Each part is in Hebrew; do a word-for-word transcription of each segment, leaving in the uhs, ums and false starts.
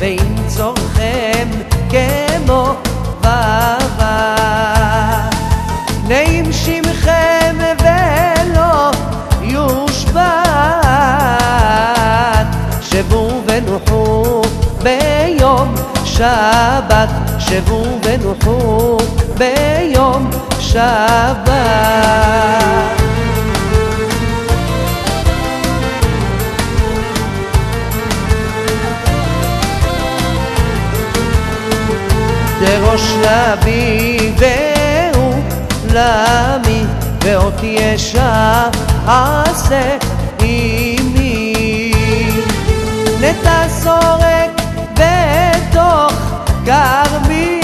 ועם צורכם כמו בבת. נעים שמכם ולא יושבת, שבו ונוחו ביום שבת, שבו ונוחו ביום שבת. דרוש לבי והוא למי, ואות ישר עשה עמי. נטע שורק בתוך כרמי,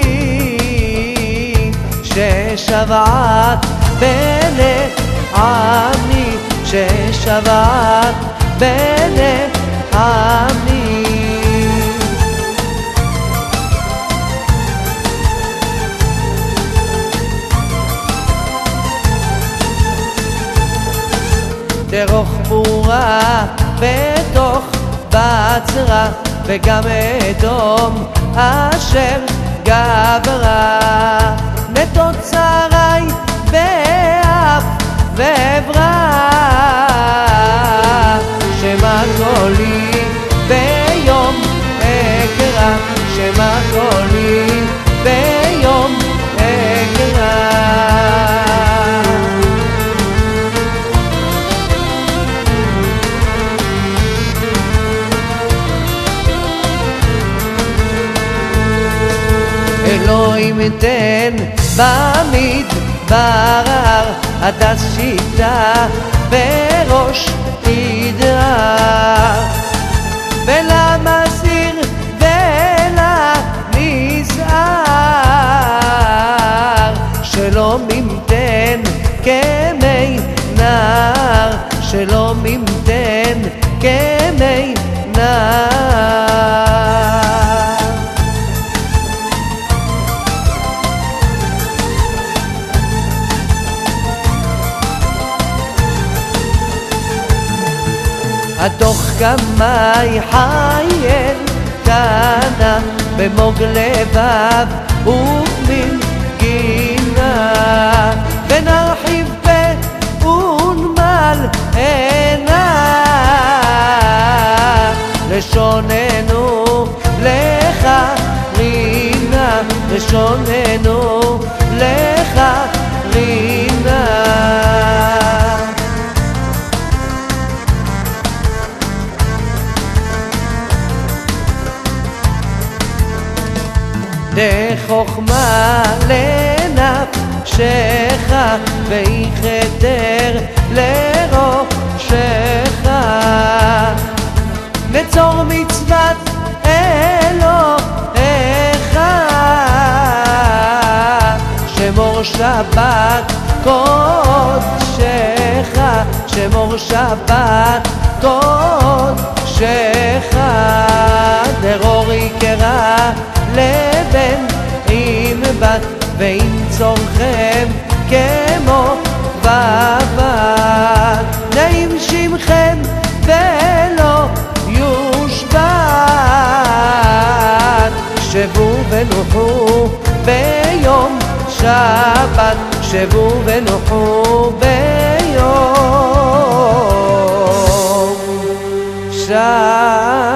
ששבעת בני עמי, ששבעת בני עמי. דרוך פורה בתוך בצרה, וגם אדום אשר גברה. נטות שרי באף ועברה, שמע קולי ביום אקרא, שמע קולי ביום אקרא. אלוהים תן במדבר, הדס שיטה בראש תדרך, ולמסיר ולנזהר, שלא ממתן כמי נער, שלא ממתן כמי נער. הדוח כמי חייל קנה, במוג לבב ובמין גינה, ונרחיב פה ונמל עינה, לשוננו לך רינה, לשוננו לך רינה. דחוכמה לנפשך, ויחתר לראשך, נצור מצוות אלוהיך, שמור שבת קודשך, שמור שבת קודשך. דרור יקרא לבן עם בת, ועם צורכם כמו בבת. נעים שמכם ולא יושבת, שבו ונוחו ביום שבת, שבו ונוחו ביום שבת.